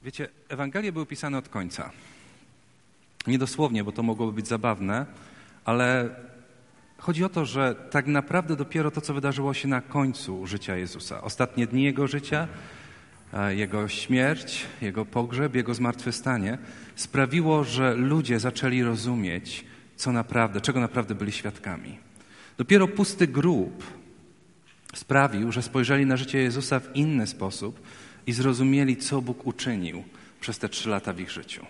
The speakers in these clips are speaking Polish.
Wiecie, Ewangelie były pisane od końca. Nie dosłownie, bo to mogłoby być zabawne, ale chodzi o to, że tak naprawdę dopiero to, co wydarzyło się na końcu życia Jezusa, ostatnie dni Jego życia, Jego śmierć, Jego pogrzeb, Jego zmartwychwstanie, sprawiło, że ludzie zaczęli rozumieć, czego naprawdę byli świadkami. Dopiero pusty grób sprawił, że spojrzeli na życie Jezusa w inny sposób i zrozumieli, co Bóg uczynił przez te 3 lata w ich życiu.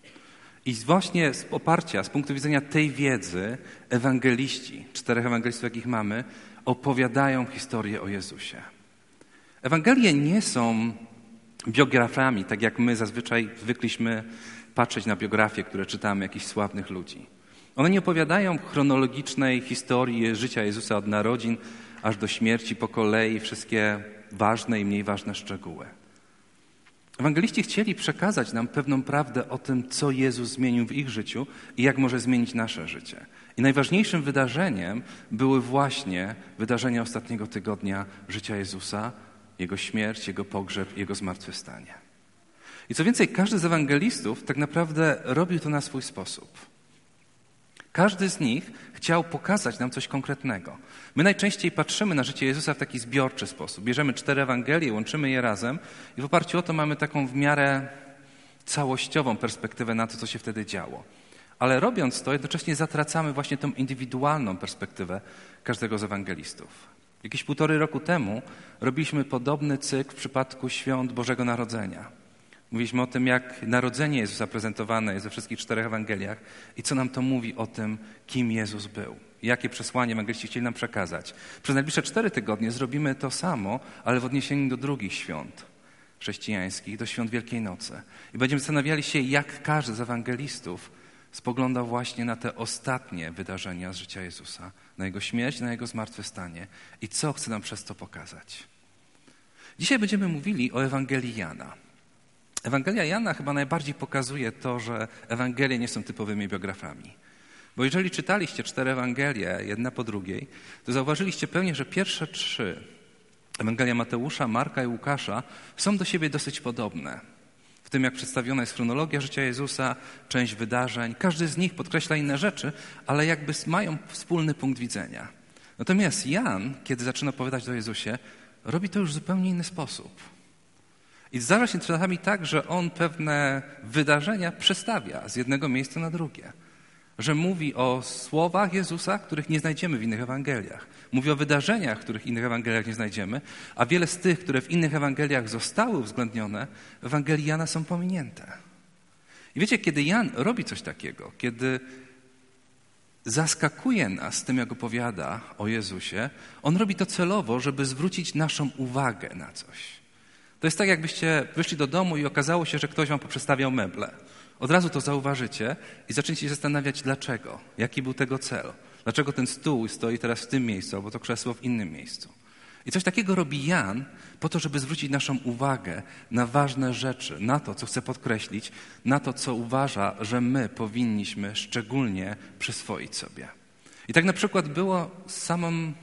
I właśnie z oparcia, z punktu widzenia tej wiedzy, ewangeliści, 4 ewangelistów, jakich mamy, opowiadają historię o Jezusie. Ewangelie nie są biografiami, tak jak my zazwyczaj zwykliśmy patrzeć na biografie, które czytamy jakichś sławnych ludzi. One nie opowiadają chronologicznej historii życia Jezusa od narodzin aż do śmierci po kolei, wszystkie ważne i mniej ważne szczegóły. Ewangeliści chcieli przekazać nam pewną prawdę o tym, co Jezus zmienił w ich życiu i jak może zmienić nasze życie. I najważniejszym wydarzeniem były właśnie wydarzenia ostatniego tygodnia życia Jezusa, Jego śmierć, Jego pogrzeb, Jego zmartwychwstanie. I co więcej, każdy z ewangelistów tak naprawdę robił to na swój sposób. Każdy z nich chciał pokazać nam coś konkretnego. My najczęściej patrzymy na życie Jezusa w taki zbiorczy sposób. Bierzemy 4 Ewangelie, łączymy je razem i w oparciu o to mamy taką w miarę całościową perspektywę na to, co się wtedy działo. Ale robiąc to, jednocześnie zatracamy właśnie tą indywidualną perspektywę każdego z ewangelistów. Jakieś 1,5 roku temu robiliśmy podobny cykl w przypadku świąt Bożego Narodzenia. Mówiliśmy o tym, jak narodzenie Jezusa prezentowane jest we wszystkich 4 Ewangeliach i co nam to mówi o tym, kim Jezus był. Jakie przesłanie ewangeliści chcieli nam przekazać. Przez najbliższe 4 tygodnie zrobimy to samo, ale w odniesieniu do drugich świąt chrześcijańskich, do świąt Wielkiej Nocy. I będziemy zastanawiali się, jak każdy z ewangelistów spoglądał właśnie na te ostatnie wydarzenia z życia Jezusa, na Jego śmierć, na Jego zmartwychwstanie i co chce nam przez to pokazać. Dzisiaj będziemy mówili o Ewangelii Jana. Ewangelia Jana chyba najbardziej pokazuje to, że Ewangelie nie są typowymi biografami. Bo jeżeli czytaliście 4 Ewangelie, jedna po drugiej, to zauważyliście pewnie, że pierwsze 3, Ewangelia Mateusza, Marka i Łukasza, są do siebie dosyć podobne. W tym, jak przedstawiona jest chronologia życia Jezusa, część wydarzeń. Każdy z nich podkreśla inne rzeczy, ale jakby mają wspólny punkt widzenia. Natomiast Jan, kiedy zaczyna opowiadać o Jezusie, robi to już w zupełnie inny sposób. I zdarza się czasami tak, że on pewne wydarzenia przestawia z jednego miejsca na drugie. Że mówi o słowach Jezusa, których nie znajdziemy w innych Ewangeliach. Mówi o wydarzeniach, których w innych Ewangeliach nie znajdziemy, a wiele z tych, które w innych Ewangeliach zostały uwzględnione, w Ewangelii Jana są pominięte. I wiecie, kiedy Jan robi coś takiego, kiedy zaskakuje nas tym, jak opowiada o Jezusie, on robi to celowo, żeby zwrócić naszą uwagę na coś. To jest tak, jakbyście wyszli do domu i okazało się, że ktoś wam poprzestawiał meble. Od razu to zauważycie i zaczniecie się zastanawiać, dlaczego, jaki był tego cel. Dlaczego ten stół stoi teraz w tym miejscu, albo to krzesło w innym miejscu. I coś takiego robi Jan po to, żeby zwrócić naszą uwagę na ważne rzeczy, na to, co chce podkreślić, na to, co uważa, że my powinniśmy szczególnie przyswoić sobie. I tak na przykład było z samą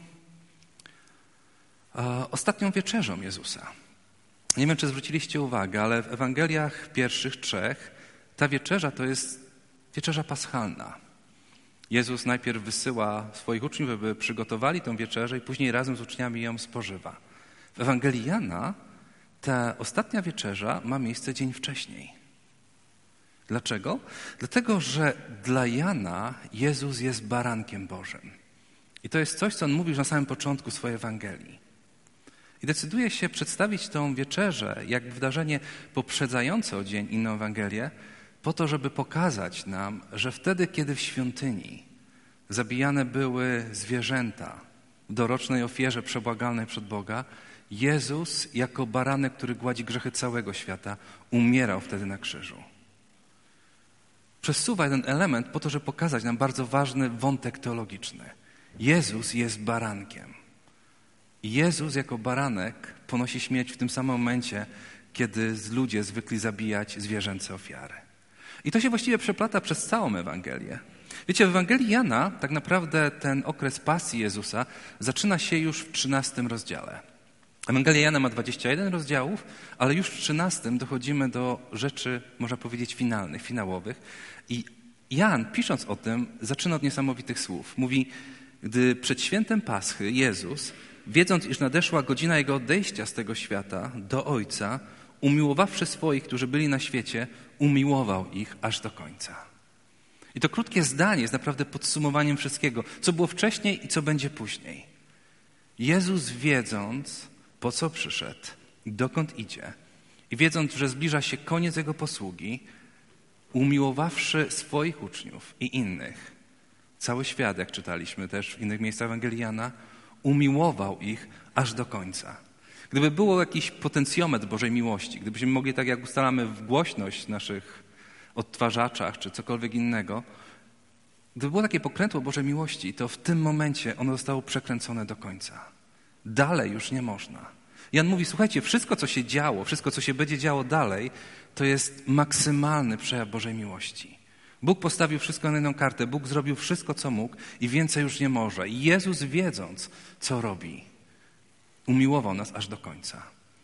ostatnią wieczerzą Jezusa. Nie wiem, czy zwróciliście uwagę, ale w Ewangeliach pierwszych 3 ta wieczerza to jest wieczerza paschalna. Jezus najpierw wysyła swoich uczniów, żeby przygotowali tę wieczerzę i później razem z uczniami ją spożywa. W Ewangelii Jana ta ostatnia wieczerza ma miejsce dzień wcześniej. Dlaczego? Dlatego, że dla Jana Jezus jest barankiem Bożym. I to jest coś, co on mówi już na samym początku swojej Ewangelii. I decyduje się przedstawić tą wieczerzę jak wydarzenie poprzedzające o dzień inną Ewangelię, po to, żeby pokazać nam, że wtedy, kiedy w świątyni zabijane były zwierzęta w dorocznej ofierze przebłagalnej przed Boga, Jezus jako baranek, który gładzi grzechy całego świata, umierał wtedy na krzyżu. Przesuwa jeden element po to, żeby pokazać nam bardzo ważny wątek teologiczny. Jezus jest barankiem. I Jezus jako baranek ponosi śmierć w tym samym momencie, kiedy ludzie zwykli zabijać zwierzęce ofiary. I to się właściwie przeplata przez całą Ewangelię. Wiecie, w Ewangelii Jana tak naprawdę ten okres pasji Jezusa zaczyna się już w 13 rozdziale. Ewangelia Jana ma 21 rozdziałów, ale już w 13 dochodzimy do rzeczy, można powiedzieć, finalnych, finałowych. I Jan, pisząc o tym, zaczyna od niesamowitych słów. Mówi, gdy przed świętem Paschy Jezus, wiedząc, iż nadeszła godzina Jego odejścia z tego świata do Ojca, umiłowawszy swoich, którzy byli na świecie, umiłował ich aż do końca. I to krótkie zdanie jest naprawdę podsumowaniem wszystkiego, co było wcześniej i co będzie później. Jezus, wiedząc, po co przyszedł, dokąd idzie i wiedząc, że zbliża się koniec Jego posługi, umiłowawszy swoich uczniów i innych, cały świat, jak czytaliśmy też w innych miejscach Ewangelii Jana, umiłował ich aż do końca. Gdyby było jakiś potencjometr Bożej miłości, gdybyśmy mogli, tak jak ustalamy w głośność w naszych odtwarzaczach czy cokolwiek innego, gdyby było takie pokrętło Bożej miłości, to w tym momencie ono zostało przekręcone do końca. Dalej już nie można. Jan mówi, słuchajcie, wszystko, co się działo, wszystko, co się będzie działo dalej, to jest maksymalny przejaw Bożej miłości. Bóg postawił wszystko na jedną kartę, Bóg zrobił wszystko, co mógł i więcej już nie może. I Jezus, wiedząc, co robi, umiłował nas aż do końca.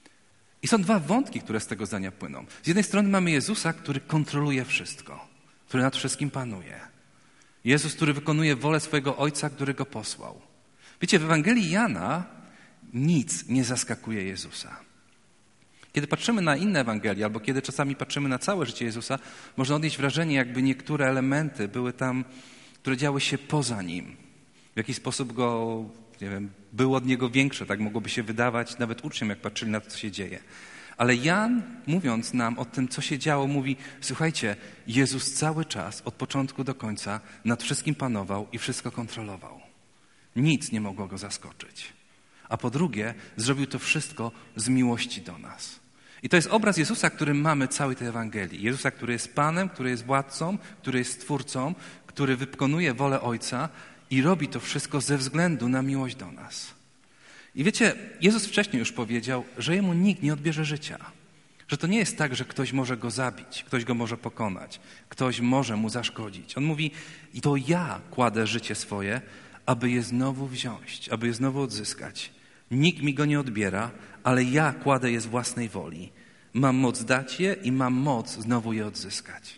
I są dwa wątki, które z tego zdania płyną. Z jednej strony mamy Jezusa, który kontroluje wszystko, który nad wszystkim panuje. Jezus, który wykonuje wolę swojego Ojca, który Go posłał. Wiecie, w Ewangelii Jana nic nie zaskakuje Jezusa. Kiedy patrzymy na inne Ewangelie, albo kiedy czasami patrzymy na całe życie Jezusa, można odnieść wrażenie, jakby niektóre elementy były tam, które działy się poza Nim. W jakiś sposób Go, nie wiem, było od Niego większe, tak mogłoby się wydawać nawet uczniom, jak patrzyli na to, co się dzieje. Ale Jan, mówiąc nam o tym, co się działo, mówi, słuchajcie, Jezus cały czas, od początku do końca, nad wszystkim panował i wszystko kontrolował. Nic nie mogło Go zaskoczyć. A po drugie, zrobił to wszystko z miłości do nas. I to jest obraz Jezusa, który mamy całej tej Ewangelii. Jezusa, który jest Panem, który jest władcą, który jest Stwórcą, który wykonuje wolę Ojca i robi to wszystko ze względu na miłość do nas. I wiecie, Jezus wcześniej już powiedział, że Jemu nikt nie odbierze życia. Że to nie jest tak, że ktoś może Go zabić, ktoś Go może pokonać, ktoś może Mu zaszkodzić. On mówi, i to ja kładę życie swoje, aby je znowu wziąć, aby je znowu odzyskać. Nikt mi go nie odbiera, ale ja kładę je z własnej woli. Mam moc dać je i mam moc znowu je odzyskać.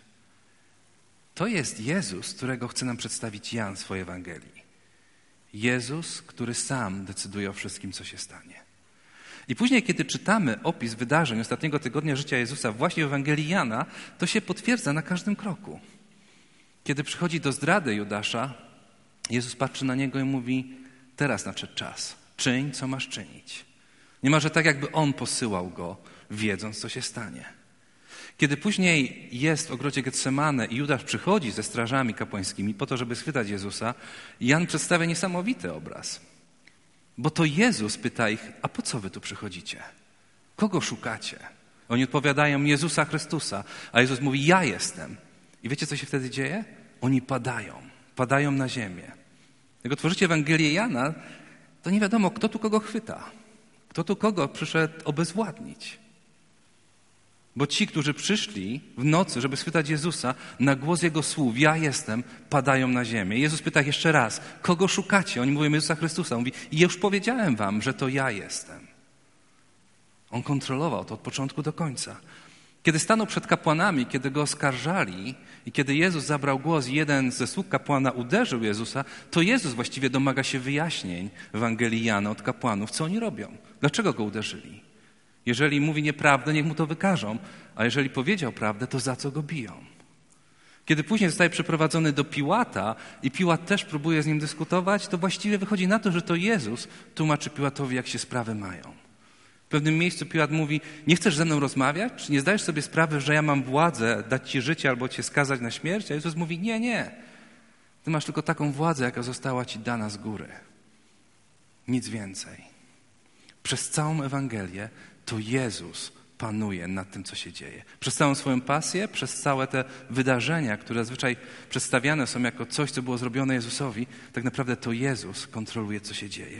To jest Jezus, którego chce nam przedstawić Jan w swojej Ewangelii. Jezus, który sam decyduje o wszystkim, co się stanie. I później, kiedy czytamy opis wydarzeń ostatniego tygodnia życia Jezusa właśnie w Ewangelii Jana, to się potwierdza na każdym kroku. Kiedy przychodzi do zdrady Judasza, Jezus patrzy na niego i mówi, teraz nadszedł czas, czyń, co masz czynić. Niemalże tak, jakby On posyłał go, wiedząc, co się stanie. Kiedy później jest w ogrodzie Getsemane i Judasz przychodzi ze strażami kapłańskimi po to, żeby schwytać Jezusa, Jan przedstawia niesamowity obraz. Bo to Jezus pyta ich, a po co wy tu przychodzicie? Kogo szukacie? Oni odpowiadają, Jezusa Chrystusa, a Jezus mówi, ja jestem. I wiecie, co się wtedy dzieje? Oni padają na ziemię. Jak otworzycie Ewangelię Jana, to nie wiadomo, kto tu kogo chwyta. Kto tu kogo przyszedł obezwładnić. Bo ci, którzy przyszli w nocy, żeby schwytać Jezusa, na głos Jego słów, ja jestem, padają na ziemię. Jezus pyta ich jeszcze raz, kogo szukacie? Oni mówią Jezusa Chrystusa. On mówi, ja już powiedziałem wam, że to ja jestem. On kontrolował to od początku do końca. Kiedy stanął przed kapłanami, kiedy go oskarżali i kiedy Jezus zabrał głos i jeden ze sług kapłana uderzył Jezusa, to Jezus właściwie domaga się wyjaśnień w Ewangelii Jana od kapłanów, co oni robią, dlaczego go uderzyli. Jeżeli mówi nieprawdę, niech mu to wykażą, a jeżeli powiedział prawdę, to za co go biją. Kiedy później zostaje przeprowadzony do Piłata i Piłat też próbuje z nim dyskutować, to właściwie wychodzi na to, że to Jezus tłumaczy Piłatowi, jak się sprawy mają. W pewnym miejscu Piłat mówi, nie chcesz ze mną rozmawiać? Czy nie zdajesz sobie sprawy, że ja mam władzę dać ci życie albo cię skazać na śmierć? A Jezus mówi, nie. Ty masz tylko taką władzę, jaka została ci dana z góry. Nic więcej. Przez całą Ewangelię to Jezus panuje nad tym, co się dzieje. Przez całą swoją pasję, przez całe te wydarzenia, które zazwyczaj przedstawiane są jako coś, co było zrobione Jezusowi, tak naprawdę to Jezus kontroluje, co się dzieje.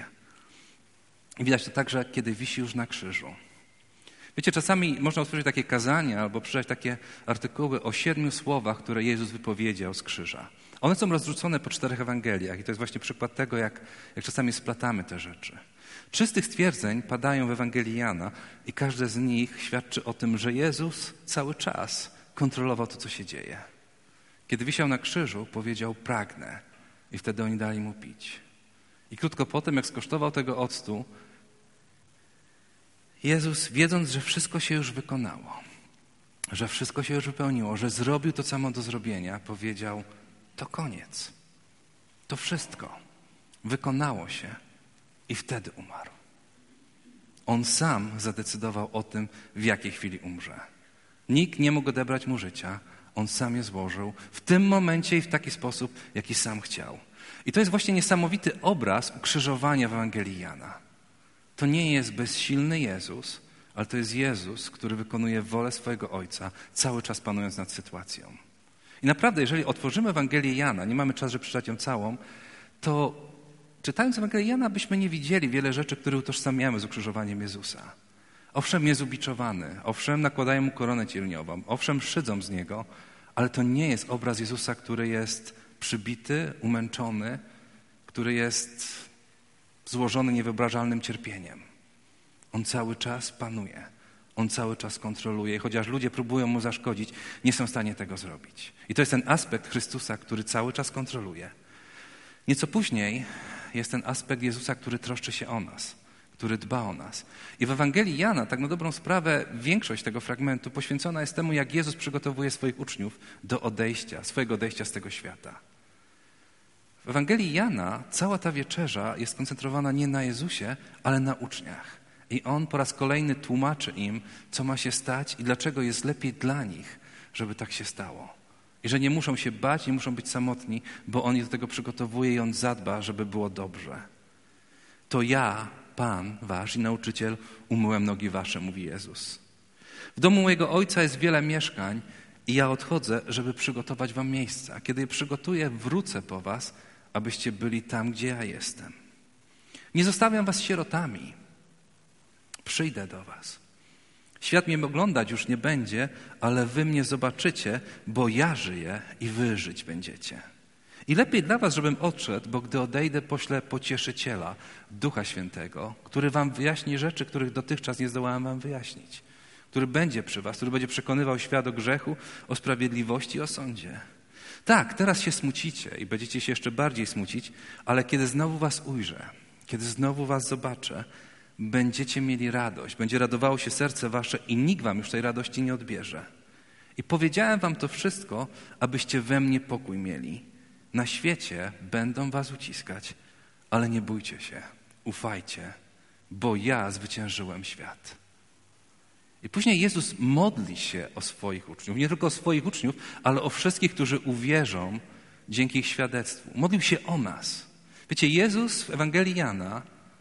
I widać to także, kiedy wisi już na krzyżu. Wiecie, czasami można otworzyć takie kazania albo przeczytać takie artykuły o 7 słowach, które Jezus wypowiedział z krzyża. One są rozrzucone po 4 Ewangeliach i to jest właśnie przykład tego, jak czasami splatamy te rzeczy. 3 z tych stwierdzeń padają w Ewangelii Jana i każde z nich świadczy o tym, że Jezus cały czas kontrolował to, co się dzieje. Kiedy wisiał na krzyżu, powiedział: pragnę. I wtedy oni dali mu pić. I krótko potem, jak skosztował tego octu, Jezus, wiedząc, że wszystko się już wykonało, że wszystko się już wypełniło, że zrobił to, co samo do zrobienia, powiedział: to koniec. To wszystko wykonało się i wtedy umarł. On sam zadecydował o tym, w jakiej chwili umrze. Nikt nie mógł odebrać mu życia. On sam je złożył w tym momencie i w taki sposób, jaki sam chciał. I to jest właśnie niesamowity obraz ukrzyżowania w Ewangelii Jana. To nie jest bezsilny Jezus, ale to jest Jezus, który wykonuje wolę swojego Ojca, cały czas panując nad sytuacją. I naprawdę, jeżeli otworzymy Ewangelię Jana, nie mamy czasu, żeby przeczytać ją całą, to czytając Ewangelię Jana byśmy nie widzieli wiele rzeczy, które utożsamiamy z ukrzyżowaniem Jezusa. Owszem, jest ubiczowany, owszem, nakładają mu koronę cierniową, owszem, szydzą z niego, ale to nie jest obraz Jezusa, który jest przybity, umęczony, który jest złożony niewyobrażalnym cierpieniem. On cały czas panuje, on cały czas kontroluje i chociaż ludzie próbują mu zaszkodzić, nie są w stanie tego zrobić. I to jest ten aspekt Chrystusa, który cały czas kontroluje. Nieco później jest ten aspekt Jezusa, który troszczy się o nas, który dba o nas. I w Ewangelii Jana, tak na dobrą sprawę, większość tego fragmentu poświęcona jest temu, jak Jezus przygotowuje swoich uczniów do swojego odejścia z tego świata. W Ewangelii Jana cała ta wieczerza jest skoncentrowana nie na Jezusie, ale na uczniach. I On po raz kolejny tłumaczy im, co ma się stać i dlaczego jest lepiej dla nich, żeby tak się stało. I że nie muszą się bać, nie muszą być samotni, bo On ich do tego przygotowuje i On zadba, żeby było dobrze. To ja, Pan wasz i nauczyciel, umyłem nogi wasze, mówi Jezus. W domu mojego Ojca jest wiele mieszkań i ja odchodzę, żeby przygotować wam miejsca. A kiedy je przygotuję, wrócę po was, abyście byli tam, gdzie ja jestem. Nie zostawiam was sierotami. Przyjdę do was. Świat mnie oglądać już nie będzie, ale wy mnie zobaczycie, bo ja żyję i wy żyć będziecie. I lepiej dla was, żebym odszedł, bo gdy odejdę, poślę Pocieszyciela, Ducha Świętego, który wam wyjaśni rzeczy, których dotychczas nie zdołałem wam wyjaśnić. Który będzie przy was, który będzie przekonywał świat o grzechu, o sprawiedliwości, o sądzie. Tak, teraz się smucicie i będziecie się jeszcze bardziej smucić, ale kiedy znowu was ujrzę, kiedy znowu was zobaczę, będziecie mieli radość, będzie radowało się serce wasze i nikt wam już tej radości nie odbierze. I powiedziałem wam to wszystko, abyście we mnie pokój mieli. Na świecie będą was uciskać, ale nie bójcie się, ufajcie, bo ja zwyciężyłem świat. I później Jezus modli się o swoich uczniów, nie tylko o swoich uczniów, ale o wszystkich, którzy uwierzą dzięki ich świadectwu. Modlił się o nas. Wiecie, Jezus w Ewangelii Jana,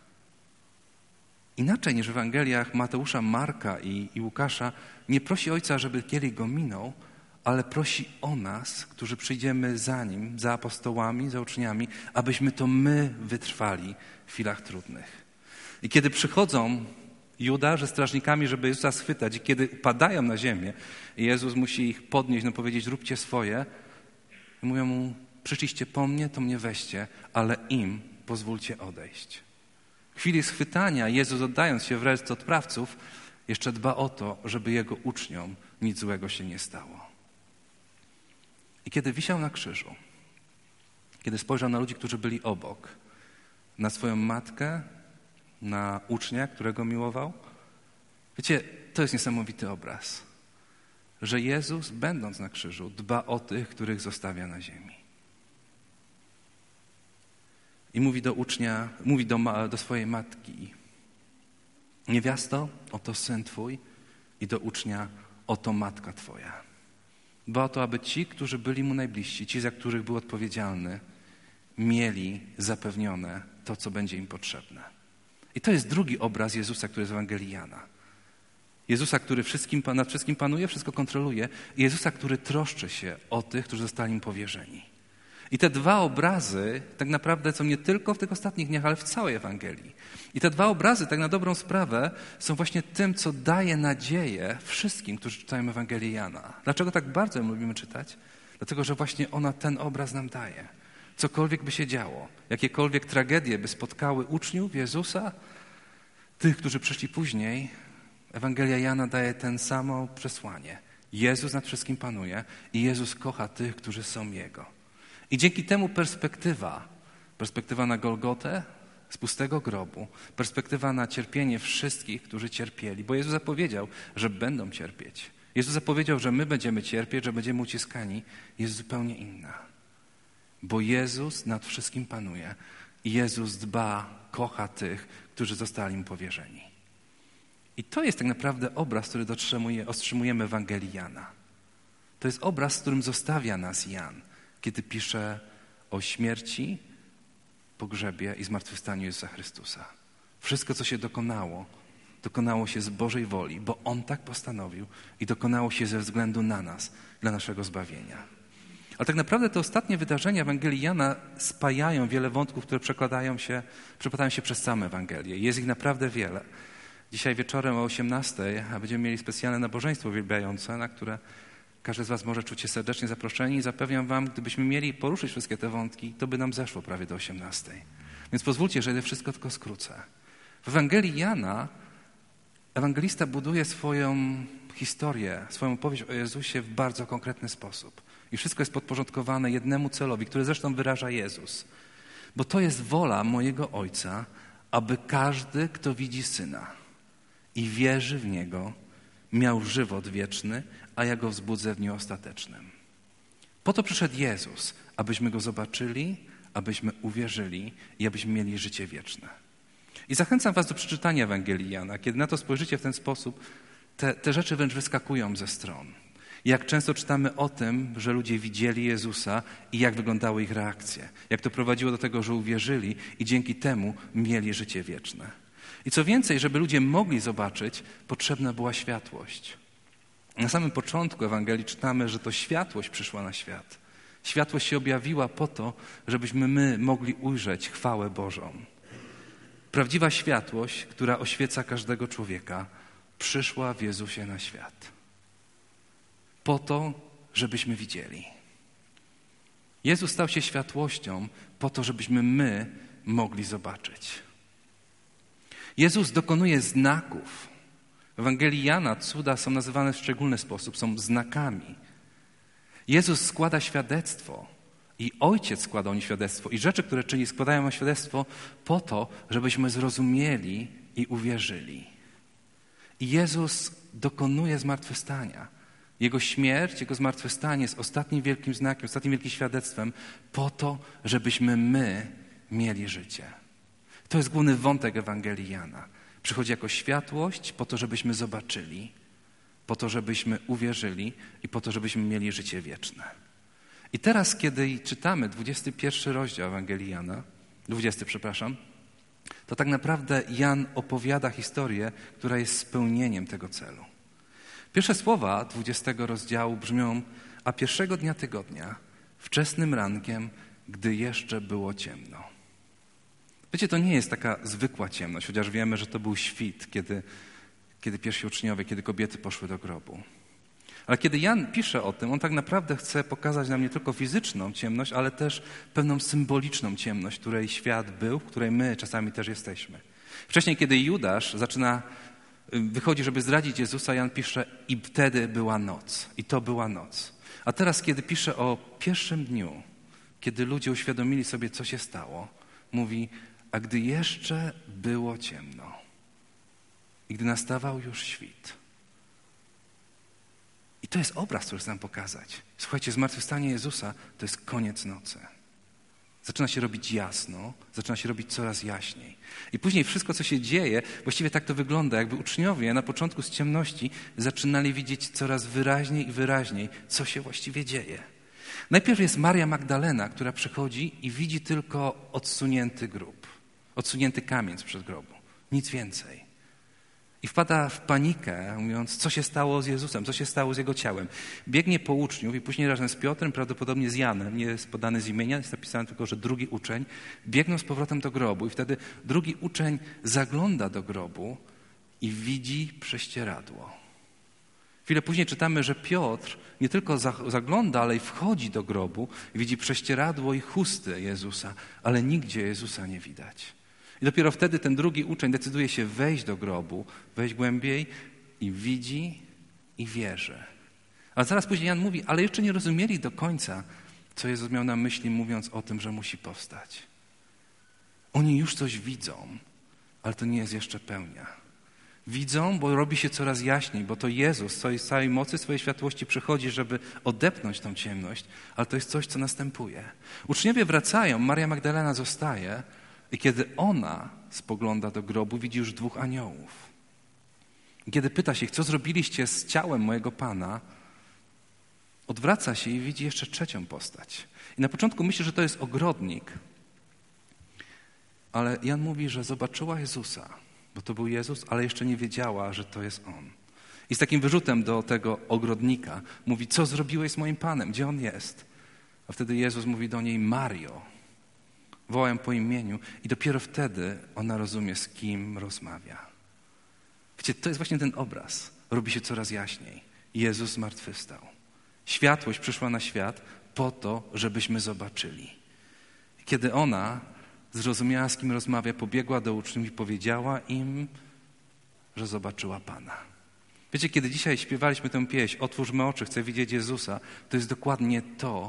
inaczej niż w Ewangeliach Mateusza, Marka i Łukasza, nie prosi Ojca, żeby kielich go minął, ale prosi o nas, którzy przyjdziemy za Nim, za apostołami, za uczniami, abyśmy to my wytrwali w chwilach trudnych. I kiedy przychodzą Juda ze strażnikami, żeby Jezusa schwytać i kiedy padają na ziemię i Jezus musi ich podnieść, powiedzieć: róbcie swoje, i mówią mu: przyszliście po mnie, to mnie weźcie, ale im pozwólcie odejść. W chwili schwytania Jezus, oddając się w ręce odprawców, jeszcze dba o to, żeby Jego uczniom nic złego się nie stało. I kiedy wisiał na krzyżu, kiedy spojrzał na ludzi, którzy byli obok, na swoją matkę, na ucznia, którego miłował, wiecie, to jest niesamowity obraz, że Jezus, będąc na krzyżu, dba o tych, których zostawia na ziemi. I mówi do ucznia, mówi do swojej matki: niewiasto, oto syn twój, i do ucznia: oto matka twoja. Dba o to, aby ci, którzy byli mu najbliżsi, ci, za których był odpowiedzialny, mieli zapewnione to, co będzie im potrzebne. I to jest drugi obraz Jezusa, który jest w Ewangelii Jana. Jezusa, który nad wszystkim panuje, wszystko kontroluje, i Jezusa, który troszczy się o tych, którzy zostali mu powierzeni. I te dwa obrazy tak naprawdę są nie tylko w tych ostatnich dniach, ale w całej Ewangelii. I te dwa obrazy, tak na dobrą sprawę, są właśnie tym, co daje nadzieję wszystkim, którzy czytają Ewangelię Jana. Dlaczego tak bardzo ją lubimy czytać? Dlatego, że właśnie ona ten obraz nam daje. Cokolwiek by się działo, jakiekolwiek tragedie by spotkały uczniów Jezusa, tych, którzy przyszli później, Ewangelia Jana daje ten samo przesłanie. Jezus nad wszystkim panuje i Jezus kocha tych, którzy są Jego. I dzięki temu perspektywa na Golgotę z pustego grobu, perspektywa na cierpienie wszystkich, którzy cierpieli, bo Jezus zapowiedział, że będą cierpieć. Jezus zapowiedział, że my będziemy cierpieć, że będziemy uciskani, jest zupełnie inna. Bo Jezus nad wszystkim panuje i Jezus dba, kocha tych, którzy zostali Mu powierzeni. I to jest tak naprawdę obraz, który otrzymujemy w Ewangelii Jana. To jest obraz, z którym zostawia nas Jan, kiedy pisze o śmierci, pogrzebie i zmartwychwstaniu Jezusa Chrystusa. Wszystko, co się dokonało się z Bożej woli, bo On tak postanowił i dokonało się ze względu na nas, dla naszego zbawienia. Ale tak naprawdę te ostatnie wydarzenia Ewangelii Jana spajają wiele wątków, które przepadają się przez samą Ewangelię. Jest ich naprawdę wiele. Dzisiaj wieczorem o 18:00 będziemy mieli specjalne nabożeństwo uwielbiające, na które każdy z was może czuć się serdecznie zaproszeni i zapewniam wam, gdybyśmy mieli poruszyć wszystkie te wątki, to by nam zeszło prawie do 18:00. Więc pozwólcie, że wszystko tylko skrócę. W Ewangelii Jana ewangelista buduje swoją historię, swoją opowieść o Jezusie w bardzo konkretny sposób. I wszystko jest podporządkowane jednemu celowi, który zresztą wyraża Jezus. Bo to jest wola mojego Ojca, aby każdy, kto widzi Syna i wierzy w Niego, miał żywot wieczny, a ja go wzbudzę w dniu ostatecznym. Po to przyszedł Jezus, abyśmy Go zobaczyli, abyśmy uwierzyli i abyśmy mieli życie wieczne. I zachęcam was do przeczytania Ewangelii Jana. Kiedy na to spojrzycie w ten sposób, te rzeczy wręcz wyskakują ze stron. Jak często czytamy o tym, że ludzie widzieli Jezusa i jak wyglądały ich reakcje. Jak to prowadziło do tego, że uwierzyli i dzięki temu mieli życie wieczne. I co więcej, żeby ludzie mogli zobaczyć, potrzebna była światłość. Na samym początku Ewangelii czytamy, że to światłość przyszła na świat. Światłość się objawiła po to, żebyśmy my mogli ujrzeć chwałę Bożą. Prawdziwa światłość, która oświeca każdego człowieka, przyszła w Jezusie na świat. Po to, żebyśmy widzieli. Jezus stał się światłością po to, żebyśmy my mogli zobaczyć. Jezus dokonuje znaków. W Ewangelii Jana cuda są nazywane w szczególny sposób, są znakami. Jezus składa świadectwo i Ojciec składa o nim świadectwo i rzeczy, które czyni, składają o świadectwo po to, żebyśmy zrozumieli i uwierzyli. I Jezus dokonuje zmartwychwstania. Jego śmierć, Jego zmartwychwstanie jest ostatnim wielkim znakiem, ostatnim wielkim świadectwem po to, żebyśmy my mieli życie. To jest główny wątek Ewangelii Jana. Przychodzi jako światłość po to, żebyśmy zobaczyli, po to, żebyśmy uwierzyli i po to, żebyśmy mieli życie wieczne. I teraz, kiedy czytamy 21 rozdział Ewangelii Jana, 20, to tak naprawdę Jan opowiada historię, która jest spełnieniem tego celu. Pierwsze słowa 20 rozdziału brzmią: a pierwszego dnia tygodnia, wczesnym rankiem, gdy jeszcze było ciemno. Wiecie, to nie jest taka zwykła ciemność, chociaż wiemy, że to był świt, kiedy pierwsi uczniowie, kiedy kobiety poszły do grobu. Ale kiedy Jan pisze o tym, on tak naprawdę chce pokazać nam nie tylko fizyczną ciemność, ale też pewną symboliczną ciemność, w której świat był, w której my czasami też jesteśmy. Wcześniej, kiedy Judasz wychodzi, żeby zdradzić Jezusa, Jan pisze: i wtedy była noc. I to była noc. A teraz, kiedy pisze o pierwszym dniu, kiedy ludzie uświadomili sobie, co się stało, mówi: a gdy jeszcze było ciemno i gdy nastawał już świt. I to jest obraz, który chcę nam pokazać. Słuchajcie, zmartwychwstanie Jezusa to jest koniec nocy. Zaczyna się robić jasno, zaczyna się robić coraz jaśniej. I później wszystko, co się dzieje, właściwie tak to wygląda, jakby uczniowie na początku z ciemności zaczynali widzieć coraz wyraźniej i wyraźniej, co się właściwie dzieje. Najpierw jest Maria Magdalena, która przychodzi i widzi tylko odsunięty grób, odsunięty kamień sprzed grobu, nic więcej. I wpada w panikę, mówiąc, co się stało z Jezusem, co się stało z Jego ciałem. Biegnie po uczniów i później razem z Piotrem, prawdopodobnie z Janem, nie jest podany z imienia, jest napisane tylko, że drugi uczeń, biegną z powrotem do grobu i wtedy drugi uczeń zagląda do grobu i widzi prześcieradło. Chwilę później czytamy, że Piotr nie tylko zagląda, ale i wchodzi do grobu i widzi prześcieradło i chusty Jezusa, ale nigdzie Jezusa nie widać. I dopiero wtedy ten drugi uczeń decyduje się wejść do grobu, wejść głębiej i widzi i wierzy. A zaraz później Jan mówi, ale jeszcze nie rozumieli do końca, co Jezus miał na myśli, mówiąc o tym, że musi powstać. Oni już coś widzą, ale to nie jest jeszcze pełnia. Widzą, bo robi się coraz jaśniej, bo to Jezus z całej mocy swojej światłości przychodzi, żeby odepchnąć tą ciemność, ale to jest coś, co następuje. Uczniowie wracają, Maria Magdalena zostaje i kiedy ona spogląda do grobu, widzi już 2 aniołów. I kiedy pyta się ich, co zrobiliście z ciałem mojego Pana, odwraca się i widzi jeszcze 3. postać. I na początku myśli, że to jest ogrodnik, ale Jan mówi, że zobaczyła Jezusa, bo to był Jezus, ale jeszcze nie wiedziała, że to jest On. I z takim wyrzutem do tego ogrodnika mówi, co zrobiłeś z moim Panem, gdzie On jest? A wtedy Jezus mówi do niej, Mario. Woła ją po imieniu i dopiero wtedy ona rozumie, z kim rozmawia. Wiecie, to jest właśnie ten obraz. Robi się coraz jaśniej. Jezus zmartwychwstał. Światłość przyszła na świat po to, żebyśmy zobaczyli. Kiedy ona zrozumiała, z kim rozmawia, pobiegła do uczniów i powiedziała im, że zobaczyła Pana. Wiecie, kiedy dzisiaj śpiewaliśmy tę pieśń, otwórzmy oczy, chcę widzieć Jezusa, to jest dokładnie to,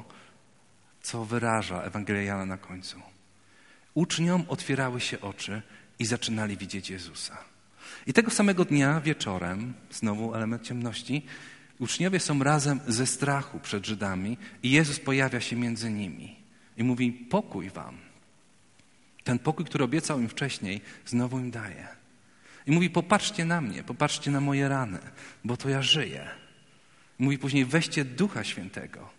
co wyraża Ewangelia Jana na końcu. Uczniom otwierały się oczy i zaczynali widzieć Jezusa. I tego samego dnia wieczorem, znowu element ciemności, uczniowie są razem ze strachu przed Żydami i Jezus pojawia się między nimi i mówi, pokój wam. Ten pokój, który obiecał im wcześniej, znowu im daje. I mówi, popatrzcie na mnie, popatrzcie na moje rany, bo to ja żyję. I mówi później, weźcie Ducha Świętego.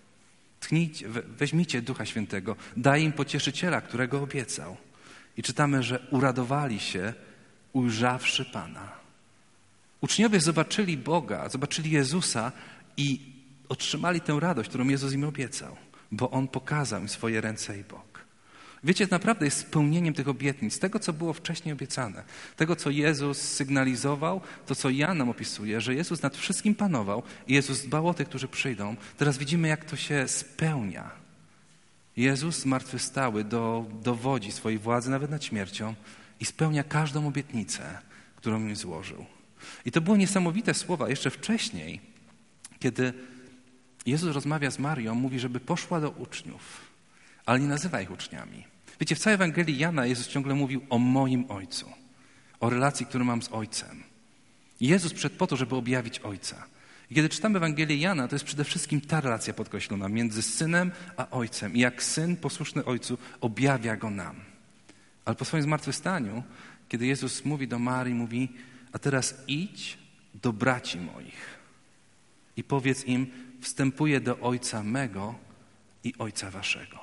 Weźmijcie Ducha Świętego, daj im pocieszyciela, którego obiecał. I czytamy, że uradowali się, ujrzawszy Pana. Uczniowie zobaczyli Boga, zobaczyli Jezusa i otrzymali tę radość, którą Jezus im obiecał, bo On pokazał im swoje ręce i bok. Wiecie, naprawdę jest spełnieniem tych obietnic, tego, co było wcześniej obiecane, tego, co Jezus sygnalizował, to, co Jan nam opisuje, że Jezus nad wszystkim panował i Jezus dbał o tych, którzy przyjdą. Teraz widzimy, jak to się spełnia. Jezus zmartwychwstały dowodzi swojej władzy nawet nad śmiercią i spełnia każdą obietnicę, którą im złożył. I to było niesamowite słowa. Jeszcze wcześniej, kiedy Jezus rozmawia z Marią, mówi, żeby poszła do uczniów, ale nie nazywa ich uczniami. Wiecie, w całej Ewangelii Jana Jezus ciągle mówił o moim Ojcu, o relacji, którą mam z Ojcem. I Jezus przyszedł po to, żeby objawić Ojca. I kiedy czytamy Ewangelię Jana, to jest przede wszystkim ta relacja podkreślona między Synem a Ojcem. I jak Syn posłuszny Ojcu objawia Go nam. Ale po swoim zmartwychwstaniu, kiedy Jezus mówi do Marii, mówi, a teraz idź do braci moich i powiedz im, wstępuję do Ojca mego i Ojca waszego.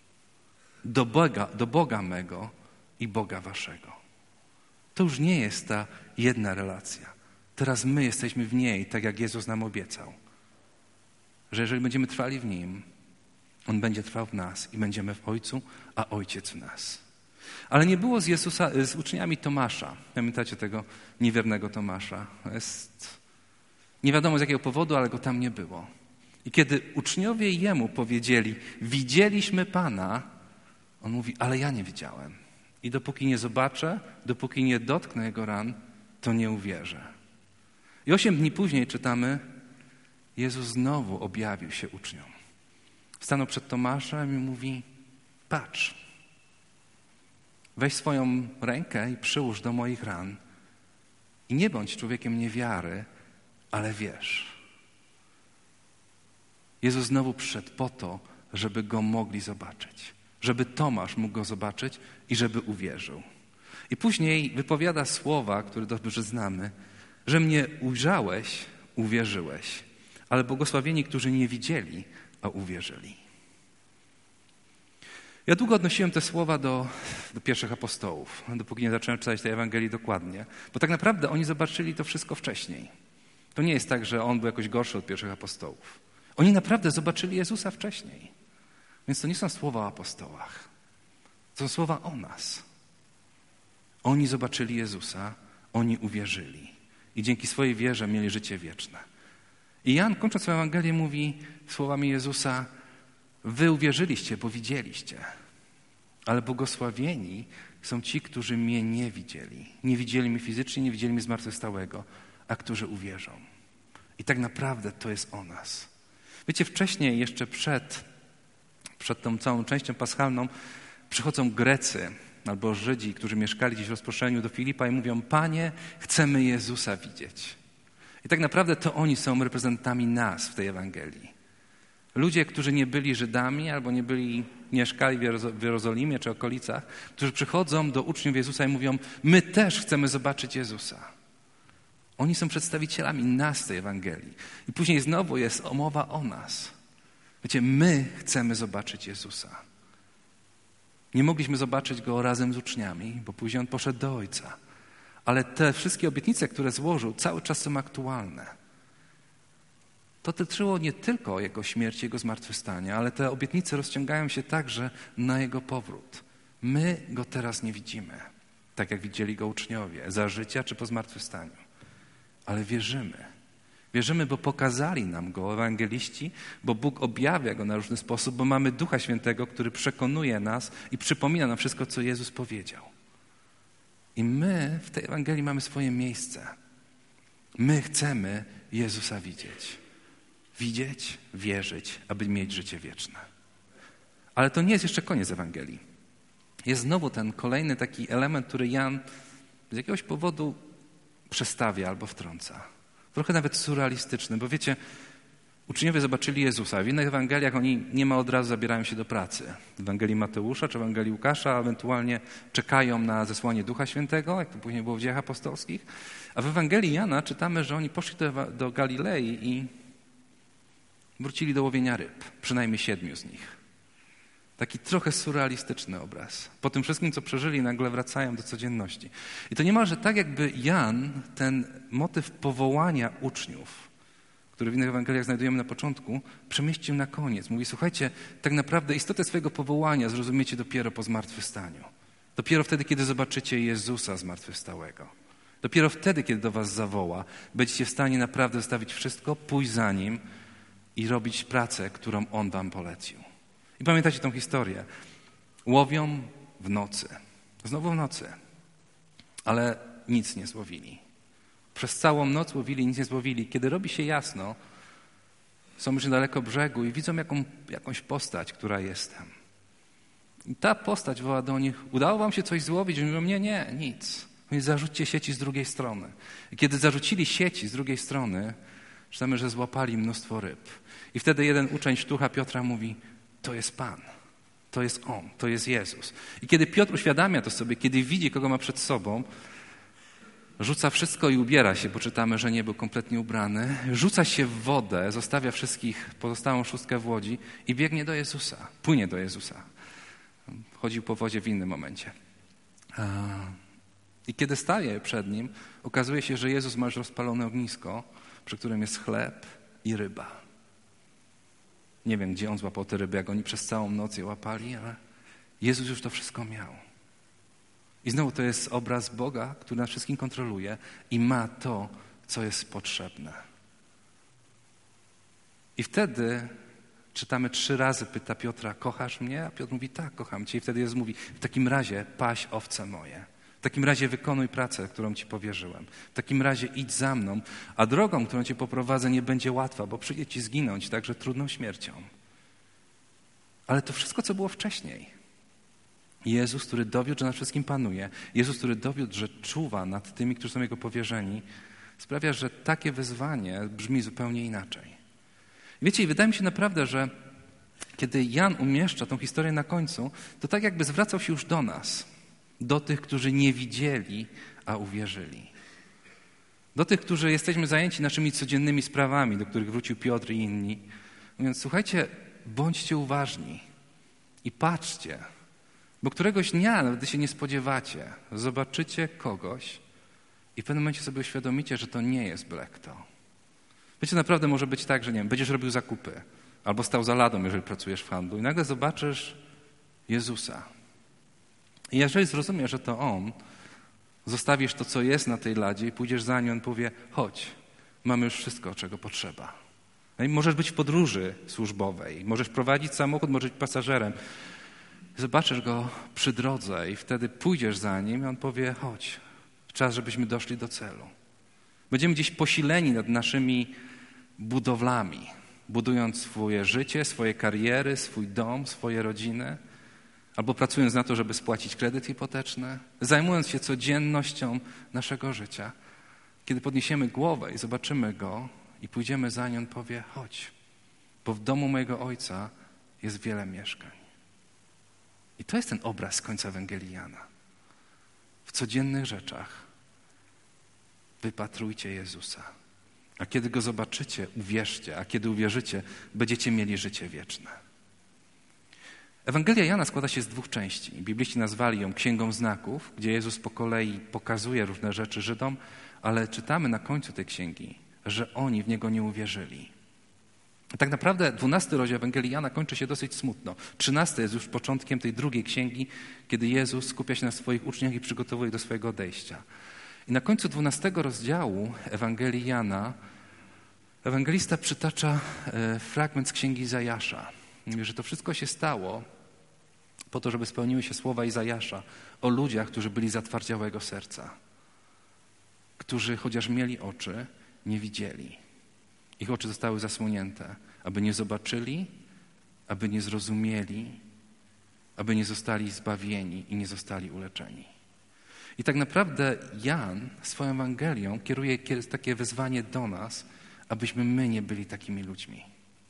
Do Boga mego i Boga waszego. To już nie jest ta jedna relacja. Teraz my jesteśmy w niej, tak jak Jezus nam obiecał. Że jeżeli będziemy trwali w Nim, On będzie trwał w nas i będziemy w Ojcu, a Ojciec w nas. Ale nie było z uczniami Tomasza. Pamiętacie tego niewiernego Tomasza? Nie wiadomo z jakiego powodu, ale go tam nie było. I kiedy uczniowie Jemu powiedzieli, widzieliśmy Pana, On mówi, ale ja nie widziałem. I dopóki nie zobaczę, dopóki nie dotknę Jego ran, to nie uwierzę. I 8 dni później czytamy, Jezus znowu objawił się uczniom. Stanął przed Tomaszem i mówi, patrz, weź swoją rękę i przyłóż do moich ran i nie bądź człowiekiem niewiary, ale wierz. Jezus znowu przyszedł po to, żeby Go mogli zobaczyć. Żeby Tomasz mógł Go zobaczyć i żeby uwierzył. I później wypowiada słowa, które dobrze znamy, że mnie ujrzałeś, uwierzyłeś, ale błogosławieni, którzy nie widzieli, a uwierzyli. Ja długo odnosiłem te słowa do pierwszych apostołów, dopóki nie zacząłem czytać tej Ewangelii dokładnie, bo tak naprawdę oni zobaczyli to wszystko wcześniej. To nie jest tak, że on był jakoś gorszy od pierwszych apostołów. Oni naprawdę zobaczyli Jezusa wcześniej. Więc to nie są słowa o apostołach. To są słowa o nas. Oni zobaczyli Jezusa, oni uwierzyli. I dzięki swojej wierze mieli życie wieczne. I Jan, kończąc swoją Ewangelię, mówi słowami Jezusa: wy uwierzyliście, bo widzieliście, ale błogosławieni są ci, którzy mnie nie widzieli. Nie widzieli mnie fizycznie, nie widzieli mnie zmartwychwstałego, a którzy uwierzą. I tak naprawdę to jest o nas. Wiecie, wcześniej, jeszcze przed tą całą częścią paschalną, przychodzą Grecy albo Żydzi, którzy mieszkali gdzieś w rozproszeniu do Filipa i mówią: Panie, chcemy Jezusa widzieć. I tak naprawdę to oni są reprezentantami nas w tej Ewangelii. Ludzie, którzy nie byli Żydami albo mieszkali w Jerozolimie czy okolicach, którzy przychodzą do uczniów Jezusa i mówią: my też chcemy zobaczyć Jezusa. Oni są przedstawicielami nas w tej Ewangelii. I później znowu jest mowa o nas. Wiecie, my chcemy zobaczyć Jezusa. Nie mogliśmy zobaczyć Go razem z uczniami, bo później On poszedł do Ojca. Ale te wszystkie obietnice, które złożył, cały czas są aktualne. To dotyczyło nie tylko Jego śmierci, Jego zmartwychwstania, ale te obietnice rozciągają się także na Jego powrót. My Go teraz nie widzimy, tak jak widzieli Go uczniowie, za życia czy po zmartwychwstaniu. Ale wierzymy. Wierzymy, bo pokazali nam Go ewangeliści, bo Bóg objawia Go na różny sposób, bo mamy Ducha Świętego, który przekonuje nas i przypomina nam wszystko, co Jezus powiedział. I my w tej Ewangelii mamy swoje miejsce. My chcemy Jezusa widzieć. Widzieć, wierzyć, aby mieć życie wieczne. Ale to nie jest jeszcze koniec Ewangelii. Jest znowu ten kolejny taki element, który Jan z jakiegoś powodu przestawia albo wtrąca. Trochę nawet surrealistyczny, bo wiecie, uczniowie zobaczyli Jezusa. W innych Ewangeliach oni niemal od razu zabierają się do pracy. W Ewangelii Mateusza czy Ewangelii Łukasza ewentualnie czekają na zesłanie Ducha Świętego, jak to później było w Dziejach Apostolskich. A w Ewangelii Jana czytamy, że oni poszli do Galilei i wrócili do łowienia ryb. Przynajmniej 7 z nich. Taki trochę surrealistyczny obraz. Po tym wszystkim, co przeżyli, nagle wracają do codzienności. I to niemalże tak, jakby Jan ten motyw powołania uczniów, który w innych Ewangeliach znajdujemy na początku, przemieścił na koniec. Mówi: słuchajcie, tak naprawdę istotę swojego powołania zrozumiecie dopiero po zmartwychwstaniu. Dopiero wtedy, kiedy zobaczycie Jezusa zmartwychwstałego. Dopiero wtedy, kiedy do was zawoła, będziecie w stanie naprawdę zostawić wszystko, pójść za Nim i robić pracę, którą On wam polecił. I pamiętacie tą historię. Łowią w nocy. Znowu w nocy. Ale nic nie złowili. Przez całą noc łowili, nic nie złowili. Kiedy robi się jasno, są już niedaleko brzegu i widzą jakąś postać, która jest tam. I ta postać woła do nich: udało wam się coś złowić? Oni mówią: nie, nic. Mówi: zarzućcie sieci z drugiej strony. I kiedy zarzucili sieci z drugiej strony, czytamy, że złapali mnóstwo ryb. I wtedy jeden uczeń sztucha Piotra mówi: to jest Pan, to jest On, to jest Jezus. I kiedy Piotr uświadamia to sobie, kiedy widzi, kogo ma przed sobą, rzuca wszystko i ubiera się, bo czytamy, że nie był kompletnie ubrany, rzuca się w wodę, zostawia pozostałą szóstkę w łodzi i biegnie do Jezusa, płynie do Jezusa. Chodził po wodzie w innym momencie. I kiedy staje przed Nim, okazuje się, że Jezus ma już rozpalone ognisko, przy którym jest chleb i ryba. Nie wiem, gdzie On złapał te ryby, jak oni przez całą noc je łapali, ale Jezus już to wszystko miał. I znowu to jest obraz Boga, który nas wszystkim kontroluje i ma to, co jest potrzebne. I wtedy czytamy 3 razy, pyta Piotra: kochasz mnie? A Piotr mówi: tak, kocham Cię. I wtedy Jezus mówi: w takim razie paś owce moje. W takim razie wykonuj pracę, którą Ci powierzyłem. W takim razie idź za mną, a drogą, którą Cię poprowadzę, nie będzie łatwa, bo przyjdzie Ci zginąć także trudną śmiercią. Ale to wszystko, co było wcześniej. Jezus, który dowiódł, że nad wszystkim panuje, Jezus, który dowiódł, że czuwa nad tymi, którzy są Jego powierzeni, sprawia, że takie wyzwanie brzmi zupełnie inaczej. Wiecie, i wydaje mi się naprawdę, że kiedy Jan umieszcza tą historię na końcu, to tak jakby zwracał się już do nas, do tych, którzy nie widzieli, a uwierzyli. Do tych, którzy jesteśmy zajęci naszymi codziennymi sprawami, do których wrócił Piotr i inni. Mówiąc: słuchajcie, bądźcie uważni i patrzcie, bo któregoś dnia, nawet gdy się nie spodziewacie, zobaczycie kogoś i w pewnym momencie sobie uświadomicie, że to nie jest byle kto. Wiecie, naprawdę może być tak, że nie wiem, będziesz robił zakupy albo stał za ladą, jeżeli pracujesz w handlu i nagle zobaczysz Jezusa. I jeżeli zrozumiesz, że to On, zostawisz to, co jest na tej ladzie i pójdziesz za Nim, On powie: chodź, mamy już wszystko, czego potrzeba. No i możesz być w podróży służbowej, możesz prowadzić samochód, możesz być pasażerem. Zobaczysz go przy drodze i wtedy pójdziesz za nim i on powie, chodź, czas, żebyśmy doszli do celu. Będziemy gdzieś posileni nad naszymi budowlami, budując swoje życie, swoje kariery, swój dom, swoje rodziny, albo pracując na to, żeby spłacić kredyt hipoteczny, zajmując się codziennością naszego życia. Kiedy podniesiemy głowę i zobaczymy Go i pójdziemy za nim, on powie, chodź, bo w domu mojego Ojca jest wiele mieszkań. I to jest ten obraz z końca Ewangelii Jana. W codziennych rzeczach wypatrujcie Jezusa. A kiedy Go zobaczycie, uwierzcie, a kiedy uwierzycie, będziecie mieli życie wieczne. Ewangelia Jana składa się z 2 części. Bibliści nazwali ją Księgą Znaków, gdzie Jezus po kolei pokazuje różne rzeczy Żydom, ale czytamy na końcu tej księgi, że oni w Niego nie uwierzyli. Tak naprawdę 12 rozdział Ewangelii Jana kończy się dosyć smutno. 13 jest już początkiem tej drugiej księgi, kiedy Jezus skupia się na swoich uczniach i przygotowuje do swojego odejścia. I na końcu 12 rozdziału Ewangelii Jana ewangelista przytacza fragment z księgi Izajasza. Mówi, że to wszystko się stało po to, żeby spełniły się słowa Izajasza o ludziach, którzy byli zatwardziałego serca, którzy chociaż mieli oczy, nie widzieli. Ich oczy zostały zasłonięte, aby nie zobaczyli, aby nie zrozumieli, aby nie zostali zbawieni i nie zostali uleczeni. I tak naprawdę Jan swoją Ewangelią kieruje takie wezwanie do nas, abyśmy my nie byli takimi ludźmi.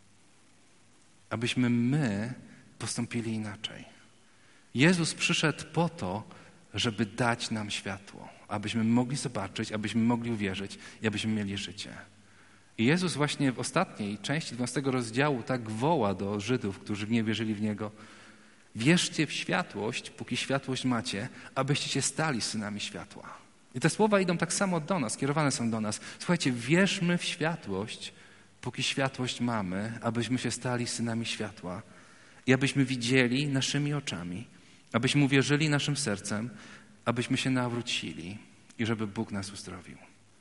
Abyśmy my postąpili inaczej. Jezus przyszedł po to, żeby dać nam światło, abyśmy mogli zobaczyć, abyśmy mogli uwierzyć i abyśmy mieli życie. I Jezus właśnie w ostatniej części 12 rozdziału tak woła do Żydów, którzy nie wierzyli w Niego. Wierzcie w światłość, póki światłość macie, abyście się stali synami światła. I te słowa idą tak samo do nas, kierowane są do nas. Słuchajcie, wierzmy w światłość, póki światłość mamy, abyśmy się stali synami światła i abyśmy widzieli naszymi oczami, abyśmy uwierzyli naszym sercem, abyśmy się nawrócili i żeby Bóg nas uzdrowił.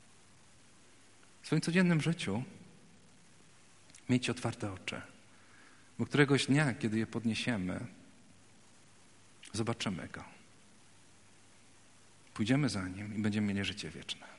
W swoim codziennym życiu miejcie otwarte oczy, bo któregoś dnia, kiedy je podniesiemy, zobaczymy Go. Pójdziemy za Nim i będziemy mieli życie wieczne.